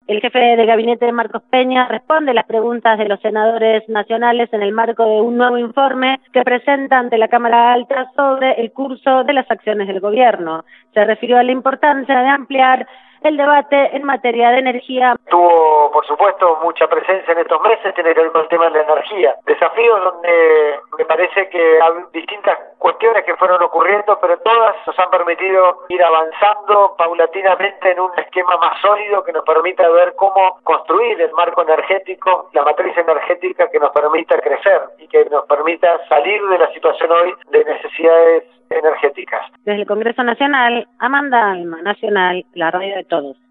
El jefe de gabinete, Marcos Peña, responde las preguntas de los senadores nacionales en el marco de un nuevo informe que presenta ante la Cámara Alta sobre el curso de las acciones del gobierno. Se refirió a la importancia de ampliar el debate en materia de energía. Tuvo, por supuesto, mucha presencia en estos meses, tiene que ver con el tema de la energía. Desafíos donde me parece que hay distintas cuestiones que fueron ocurriendo, pero todas nos han permitido ir avanzando paulatinamente en un esquema más sólido que nos permita ver cómo construir el marco energético, la matriz energética que nos permita crecer y que nos permita salir de la situación hoy de necesidades energéticas. Desde el Congreso Nacional, Amanda Alma, Nacional, la radio de todos.